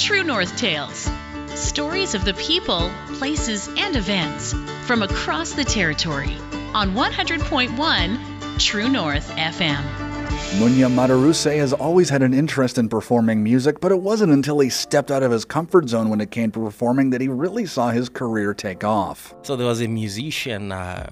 True North Tales. Stories of the people, places, and events from across the territory on 100.1 True North FM. Munya Madaruse has always had an interest in performing music, but it wasn't until he stepped out of his comfort zone when it came to performing that he really saw his career take off. So there was a musician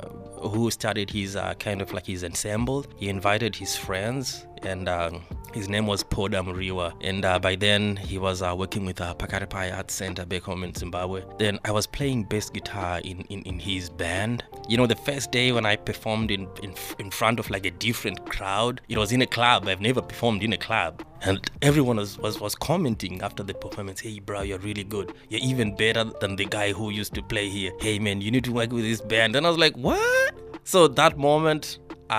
who started his kind of like his ensemble. He invited his friends, and his name was Poda Muriwa. And by then he was working with Pakarepai Arts Center back home in Zimbabwe. Then I was playing bass guitar in his band. You know, the first day when I performed in front of like a different crowd, it was in a club. I've never performed in a club. And everyone was commenting after the performance, "Hey bro, you're really good. You're even better than the guy who used to play here. Hey man, you need to work with this band." And I was like, what? So that moment,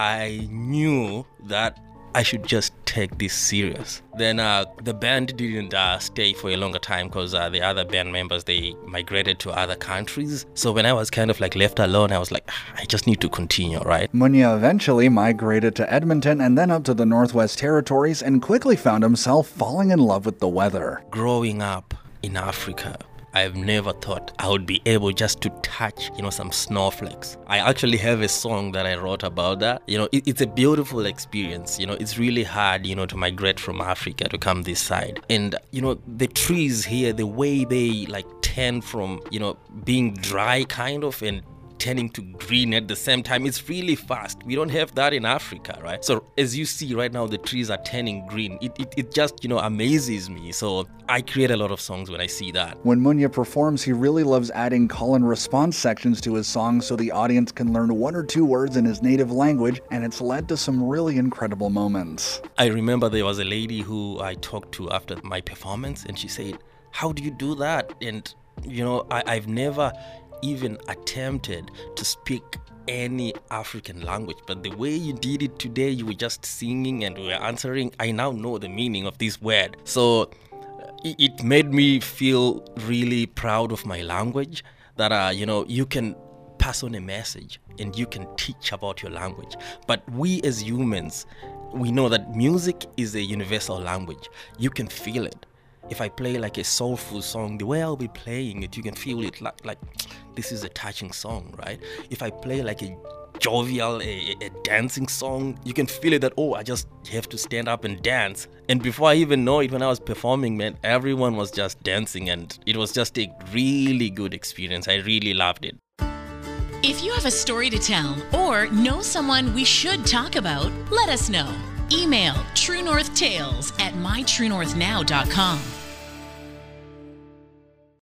I knew that I should just take this serious. Then the band didn't stay for a longer time because the other band members, they migrated to other countries. So when I was kind of like left alone, I was like, I just need to continue, right? Munya eventually migrated to Edmonton and then up to the Northwest Territories and quickly found himself falling in love with the weather. Growing up in Africa, I've never thought I would be able just to touch, some snowflakes. I actually have a song that I wrote about that. It's a beautiful experience. It's really hard, to migrate from Africa to come this side. And, the trees here, the way they like turn from, being dry kind of and turning to green at the same time, it's really fast. We don't have that in Africa, right? So as you see right now, the trees are turning green. It just, amazes me. So I create a lot of songs when I see that. When Munya performs, he really loves adding call and response sections to his songs so the audience can learn one or two words in his native language, and it's led to some really incredible moments. I remember there was a lady who I talked to after my performance, and she said, "How do you do that?" And, I've never even attempted to speak any African language, but the way you did it today, you were just singing and we were answering. I now know the meaning of this word. So it made me feel really proud of my language, that you can pass on a message and you can teach about your language. But we as humans, we know that music is a universal language. You can feel it. If I play like a soulful song, the way I'll be playing it, you can feel it like this is a touching song, right? If I play like a jovial, a dancing song, you can feel it that, I just have to stand up and dance. And before I even know it, when I was performing, man, everyone was just dancing, and it was just a really good experience. I really loved it. If you have a story to tell or know someone we should talk about, let us know. Email truenorthtales@mytruenorthnow.com.